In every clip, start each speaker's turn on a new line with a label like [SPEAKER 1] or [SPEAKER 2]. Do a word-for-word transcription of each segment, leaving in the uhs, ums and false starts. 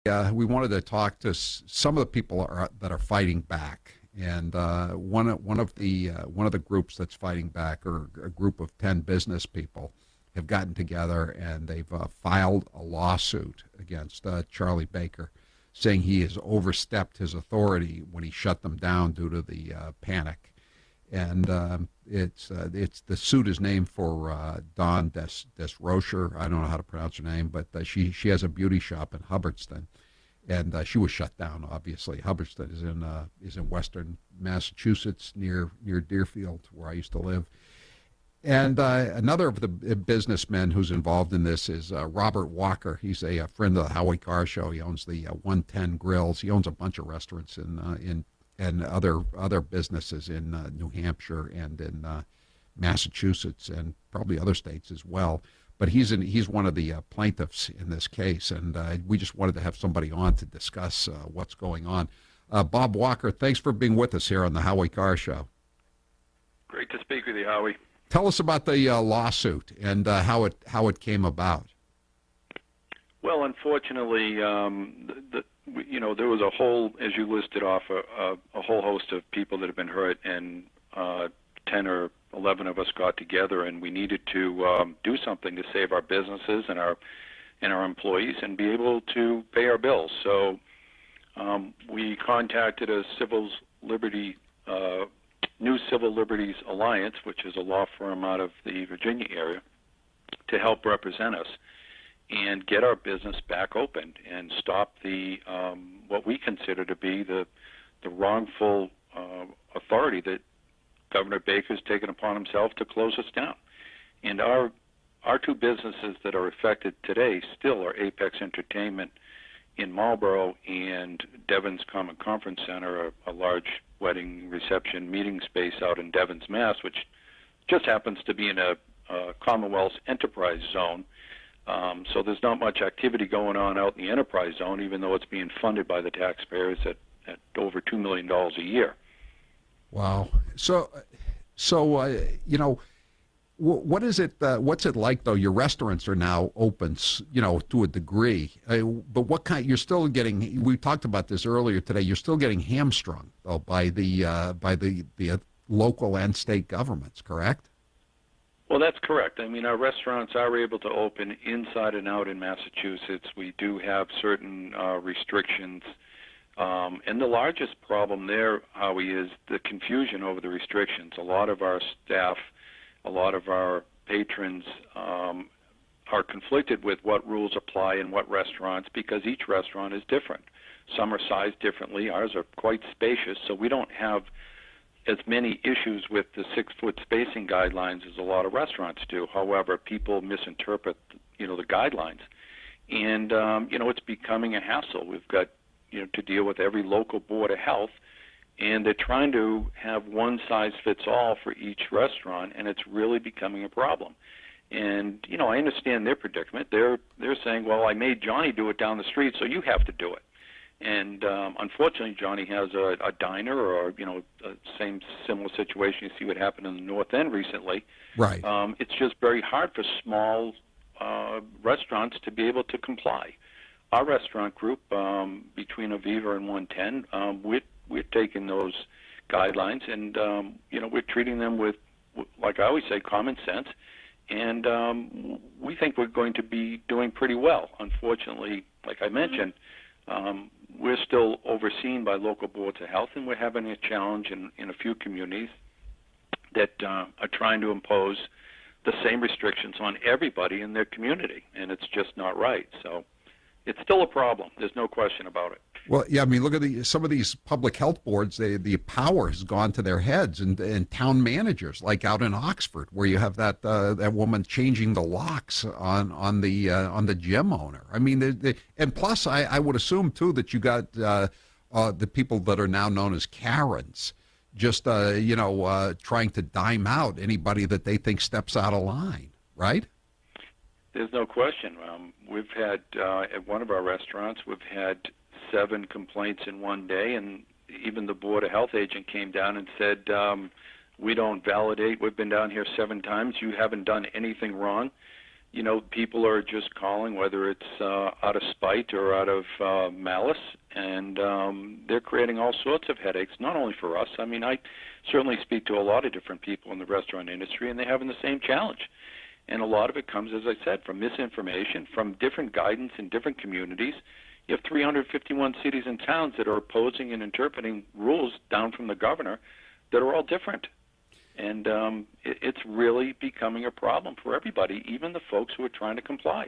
[SPEAKER 1] Uh, we wanted to talk to s- some of the people are, that are fighting back, and uh, one of- one of the uh, one of the groups that's fighting back, or a group of ten business people, have gotten together and they've uh, filed a lawsuit against uh, Charlie Baker, saying he has overstepped his authority when he shut them down due to the uh, panic. And um, it's uh, it's the suit is named for uh, Dawn Des Desrocher. I don't know how to pronounce her name, but uh, she she has a beauty shop in Hubbardston, and uh, she was shut down. Obviously, Hubbardston is in uh, is in western Massachusetts, near near Deerfield, where I used to live. And uh, another of the businessmen who's involved in this is uh, Robert Walker. He's a, a friend of the Howie Carr Show. He owns the uh, one ten Grills. He owns a bunch of restaurants in uh, in and other other businesses in uh, New Hampshire and in uh, Massachusetts and probably other states as well. But he's in, he's one of the uh, plaintiffs in this case, and uh, we just wanted to have somebody on to discuss uh, what's going on. Uh, Bob Walker, thanks for being with us here on the Howie Carr Show.
[SPEAKER 2] Great to speak with you, Howie.
[SPEAKER 1] Tell us about the uh, lawsuit and uh, how it how it came about.
[SPEAKER 2] Well, unfortunately, um, the, the, you know, there was a whole, as you listed off, a, a, a whole host of people that have been hurt, and uh, ten or eleven of us got together, and we needed to um, do something to save our businesses and our and our employees, and be able to pay our bills. So um, we contacted a civil liberty. Uh, New Civil Liberties Alliance, which is a law firm out of the Virginia area, to help represent us and get our business back open and stop the um, what we consider to be the the wrongful uh, authority that Governor Baker's taken upon himself to close us down. And our our two businesses that are affected today still are Apex Entertainment in Marlborough and Devon's Common Conference Center, a, a large wedding reception meeting space out in Devon's, Mass, which just happens to be in a, a Commonwealth's enterprise zone. Um, so there's not much activity going on out in the enterprise zone, even though it's being funded by the taxpayers at, at over two million dollars a year.
[SPEAKER 1] Wow. So, so uh, you know, what is it? Uh, what's it like though? Your restaurants are now open, you know, to a degree. Uh, but what kind? You're still getting. We talked about this earlier today. You're still getting hamstrung though by the uh, by the the local and state governments. Correct?
[SPEAKER 2] Well, that's correct. I mean, our restaurants are able to open inside and out in Massachusetts. We do have certain uh, restrictions. Um, and the largest problem there, Howie, is the confusion over the restrictions. A lot of our staff, a lot of our patrons um, are conflicted with what rules apply in what restaurants, because each restaurant is different. Some are sized differently. Ours are quite spacious, so we don't have as many issues with the six-foot spacing guidelines as a lot of restaurants do. However, people misinterpret, you know, the guidelines, and um, you know, it's becoming a hassle. We've got, you know, to deal with every local board of health, and they're trying to have one size fits all for each restaurant, and it's really becoming a problem. And you know, I understand their predicament. They're they're saying, well, I made Johnny do it down the street, so you have to do it. And um, unfortunately, Johnny has a, a diner, or you know, a same similar situation. You see what happened in the North End recently.
[SPEAKER 1] Right.
[SPEAKER 2] Um, it's just very hard for small uh, restaurants to be able to comply. Our restaurant group, um, between Aviva and one ten, um, we're we're taking those guidelines, and um, you know, we're treating them with, like I always say, common sense. And um, we think we're going to be doing pretty well. Unfortunately, like I mentioned, um, we're still overseen by local boards of health, and we're having a challenge in, in a few communities that uh, are trying to impose the same restrictions on everybody in their community, and it's just not right. So it's still a problem. There's no question about it.
[SPEAKER 1] Well, yeah, I mean, look at the, some of these public health boards. They, the power has gone to their heads, and, and town managers, like out in Oxford, where you have that uh, that woman changing the locks on on the uh, on the gym owner. I mean, they, they, and plus, I, I would assume too that you got uh, uh, the people that are now known as Karens, just uh, you know, uh, trying to dime out anybody that they think steps out of line, right?
[SPEAKER 2] There's no question. Um, we've had uh, at one of our restaurants, we've had seven complaints in one day, and even the Board of Health agent came down and said, um, we don't validate. We've been down here seven times. You haven't done anything wrong. you know, people are just calling, whether it's uh, out of spite or out of uh, malice, and um, they're creating all sorts of headaches, not only for us. I mean, I certainly speak to a lot of different people in the restaurant industry, and they're having the same challenge. And a lot of it comes, as I said, from misinformation, from different guidance in different communities. You have three hundred fifty-one cities and towns that are opposing and interpreting rules down from the governor that are all different. And um, it, it's really becoming a problem for everybody, even the folks who are trying to comply.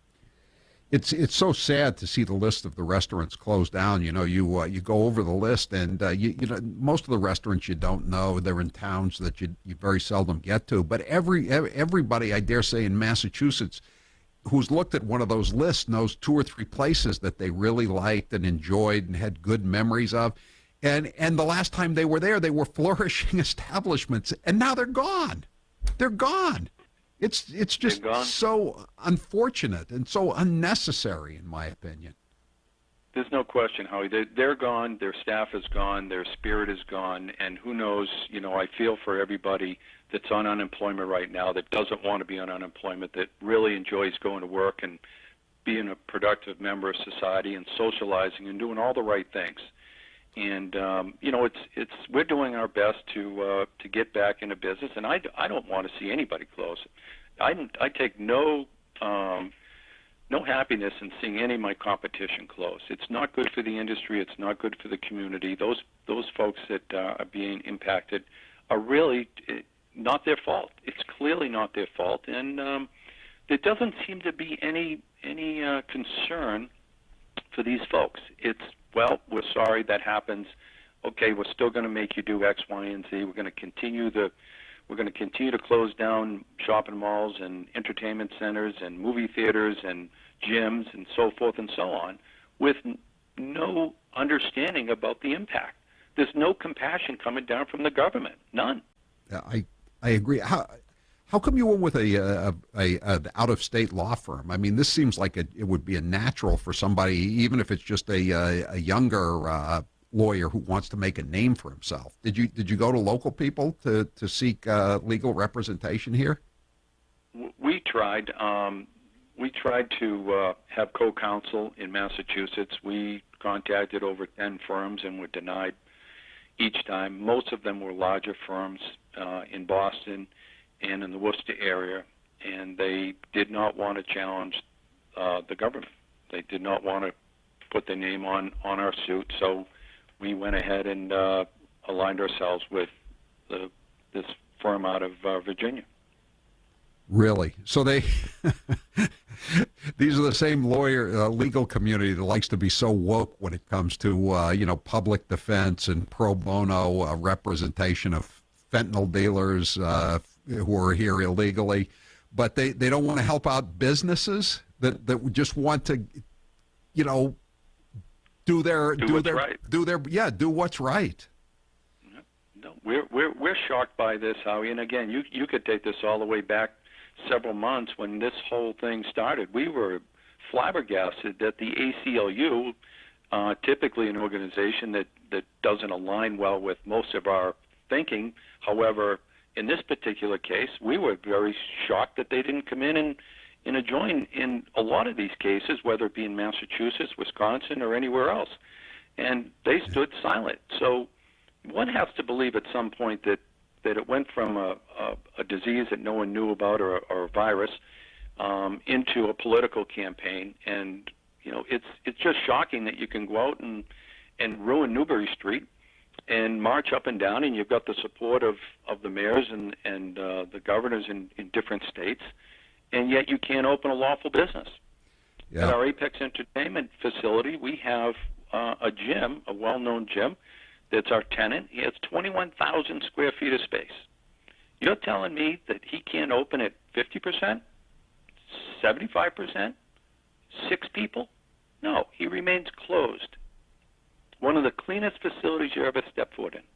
[SPEAKER 1] It's it's so sad to see the list of the restaurants closed down. You know, you uh, you go over the list, and uh, you you know most of the restaurants you don't know. They're in towns that you you very seldom get to. But every everybody, I dare say, in Massachusetts, who's looked at one of those lists knows two or three places that they really liked and enjoyed and had good memories of. And and the last time they were there, they were flourishing establishments, and now they're gone. They're gone. It's it's just so unfortunate and so unnecessary, in my opinion.
[SPEAKER 2] There's no question, Howie. They're, they're gone. Their staff is gone. Their spirit is gone. And who knows? You know, I feel for everybody that's on unemployment right now, that doesn't want to be on unemployment, that really enjoys going to work and being a productive member of society and socializing and doing all the right things. And um, you know, it's it's we're doing our best to uh, to get back into business, and I, I don't want to see anybody close. I I take no um, no happiness in seeing any of my competition close. It's not good for the industry. It's not good for the community. Those those folks that uh, are being impacted are really not their fault. It's clearly not their fault, and um, there doesn't seem to be any any uh, concern for these folks. It's well, we're sorry that happens. Okay, we're still going to make you do X, Y, and Z. We're going to continue the, we're going to continue to close down shopping malls and entertainment centers and movie theaters and gyms and so forth and so on, with no understanding about the impact. There's no compassion coming down from the government. None.
[SPEAKER 1] I I agree. How how come you went with a a, a, a out of state law firm? I mean, this seems like a, it would be a natural for somebody, even if it's just a a, a younger uh, lawyer who wants to make a name for himself. Did you did you go to local people to to seek uh, legal representation here?
[SPEAKER 2] We tried. Um, we tried to uh, have co-counsel in Massachusetts. We contacted over ten firms and were denied each time. Most of them were larger firms uh, in Boston and in the Worcester area, and they did not want to challenge uh, the government. They did not want to put their name on, on our suit, so we went ahead and uh, aligned ourselves with the, this firm out of uh, Virginia.
[SPEAKER 1] Really? So they, these are the same lawyer, uh, legal community that likes to be so woke when it comes to, uh, you know, public defense and pro bono uh, representation of fentanyl dealers uh, who are here illegally, but they, they don't want to help out businesses that, that just want to, you know, do their
[SPEAKER 2] do,
[SPEAKER 1] do
[SPEAKER 2] what's
[SPEAKER 1] their
[SPEAKER 2] right.
[SPEAKER 1] do their yeah do what's right.
[SPEAKER 2] No, we're we're we're shocked by this, Howie. And again, you you could take this all the way back several months when this whole thing started. We were flabbergasted that the A C L U, uh, typically an organization that that doesn't align well with most of our thinking, however, in this particular case, we were very shocked that they didn't come in and, and join in a lot of these cases, whether it be in Massachusetts, Wisconsin, or anywhere else. And they stood silent. So one has to believe at some point that, that it went from a, a, a disease that no one knew about or, or a virus um, into a political campaign. And, you know, it's it's just shocking that you can go out and, and ruin Newbury Street and march up and down, and you've got the support of, of the mayors and, and uh, the governors in, in different states, and yet you can't open a lawful business.
[SPEAKER 1] Yeah.
[SPEAKER 2] At our Apex Entertainment facility, we have uh, a gym, a well-known gym, that's our tenant. He has twenty-one thousand square feet of space. You're telling me that he can't open at fifty percent, seventy-five percent, six people? No, he remains closed. One of the cleanest facilities you ever step foot in.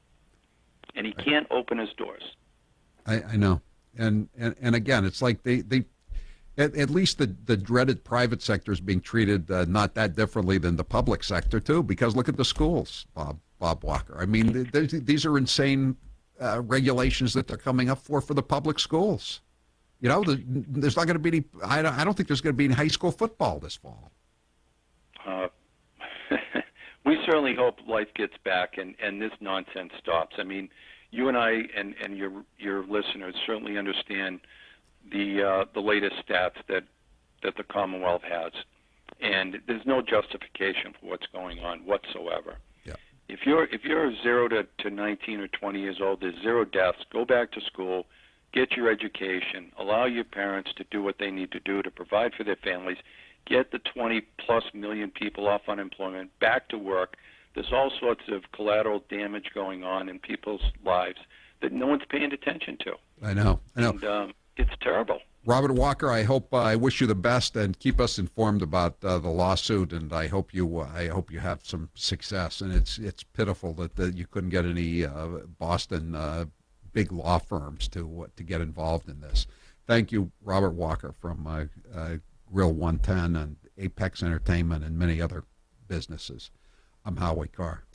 [SPEAKER 2] And he can't open his doors.
[SPEAKER 1] I, I know. And, and and again, it's like they, they at, at least the, the dreaded private sector is being treated uh, not that differently than the public sector, too, because look at the schools, Bob, Bob Walker. I mean, these are insane uh, regulations that they're coming up for for the public schools. You know, the, there's not going to be any. I don't, I don't think there's going to be any high school football this fall.
[SPEAKER 2] Uh, we certainly hope life gets back and, and this nonsense stops. I mean, you and I and, and your your listeners certainly understand the uh, the latest stats that that the Commonwealth has, and there's no justification for what's going on whatsoever.
[SPEAKER 1] Yeah.
[SPEAKER 2] If you're if you're zero to, to nineteen or twenty years old, there's zero deaths. Go back to school, get your education, allow your parents to do what they need to do to provide for their families, get the twenty plus million people off unemployment, back to work. There's all sorts of collateral damage going on in people's lives that no one's paying attention to.
[SPEAKER 1] I know. I know.
[SPEAKER 2] And um, it's terrible.
[SPEAKER 1] Robert Walker, I hope uh, I wish you the best, and keep us informed about uh, the lawsuit. And I hope you uh, I hope you have some success. And it's it's pitiful that, that you couldn't get any uh, Boston uh, big law firms to uh, to get involved in this. Thank you, Robert Walker from uh, uh, Grill one ten and Apex Entertainment and many other businesses. I'm Howie Carr.